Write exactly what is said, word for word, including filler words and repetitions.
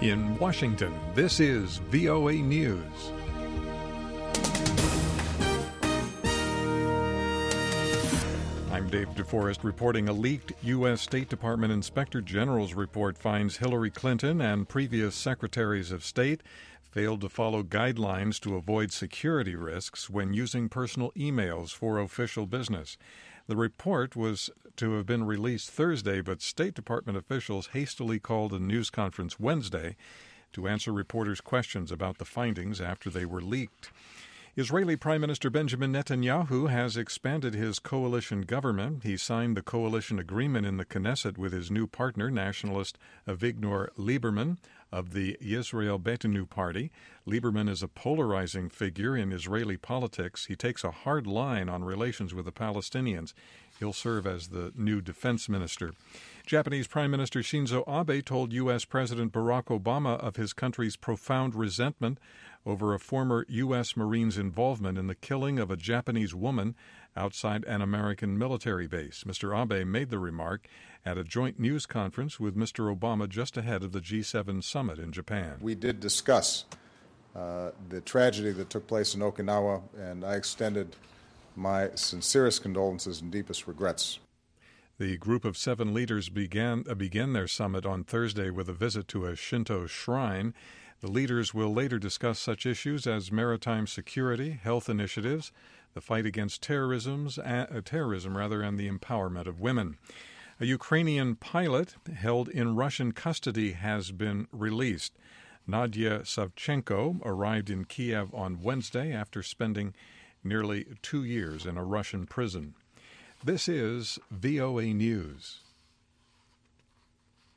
In Washington, this is V O A News. I'm Dave DeForest reporting a leaked U S. State Department Inspector General's report finds Hillary Clinton and previous secretaries of state failed to follow guidelines to avoid security risks when using personal emails for official business. The report was to have been released Thursday, but State Department officials hastily called a news conference Wednesday to answer reporters' questions about the findings after they were leaked. Israeli Prime Minister Benjamin Netanyahu has expanded his coalition government. He signed the coalition agreement in the Knesset with his new partner, nationalist Avigdor Lieberman of the Yisrael Beitenu party. Lieberman is a polarizing figure in Israeli politics. He takes a hard line on relations with the Palestinians. He'll serve as the new defense minister. Japanese Prime Minister Shinzo Abe told U S. President Barack Obama of his country's profound resentment over a former U S. Marine's involvement in the killing of a Japanese woman outside an American military base. Mister Abe made the remark at a joint news conference with Mister Obama just ahead of the G seven summit in Japan. We did discuss uh, the tragedy that took place in Okinawa, and I extended my sincerest condolences and deepest regrets. The group of seven leaders began uh, began their summit on Thursday with a visit to a Shinto shrine. The leaders will later discuss such issues as maritime security, health initiatives, the fight against terrorism's, uh, terrorism rather, and the empowerment of women. A Ukrainian pilot held in Russian custody has been released. Nadia Savchenko arrived in Kiev on Wednesday after spending nearly two years in a Russian prison. This is V O A News.